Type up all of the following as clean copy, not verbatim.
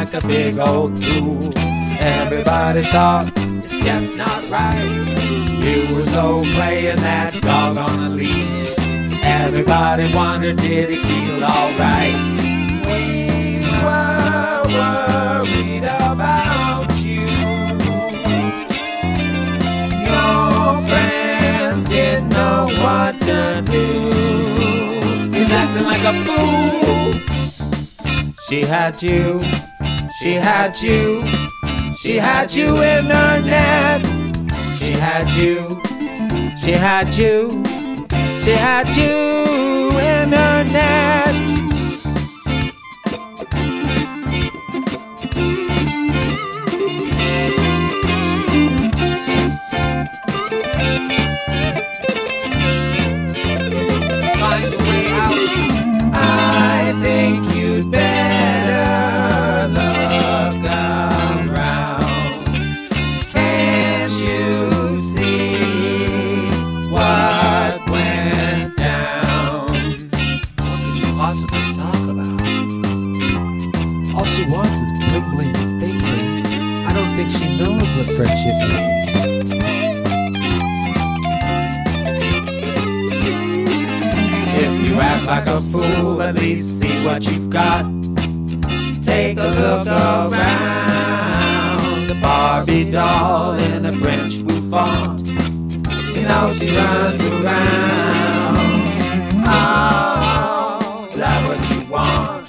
like a big old tool. Everybody thought it's just not right. You were so playing that dog on a leash. Everybody wondered, did he feel alright? We were worried about you. Your friends didn't know what to do. He's acting like a fool. She had you, she had you, she had you in her net. She had you, she had you, she had you in her net. Find a way out. I think you'd better look around. Can't you see what went down? What could you possibly talk about? All she wants is bling bling and fake bling. I don't think she knows what friendship means. If you act like a fool, at least see what you've got. Take a look around. The Barbie doll in a French bouffant. You know she runs around. Oh, is that what you want?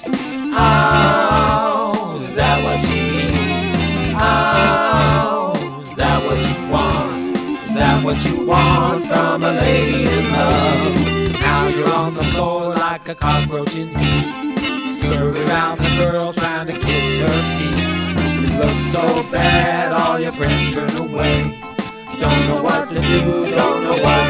Oh, is that what you need? Oh, is that what you want? Is that what you want from a lady in love? Now you're on the floor like a cockroach in heat. Scurry around the girl trying to kiss her feet. It looks so bad, all your friends turn away. Don't know what to do, don't know what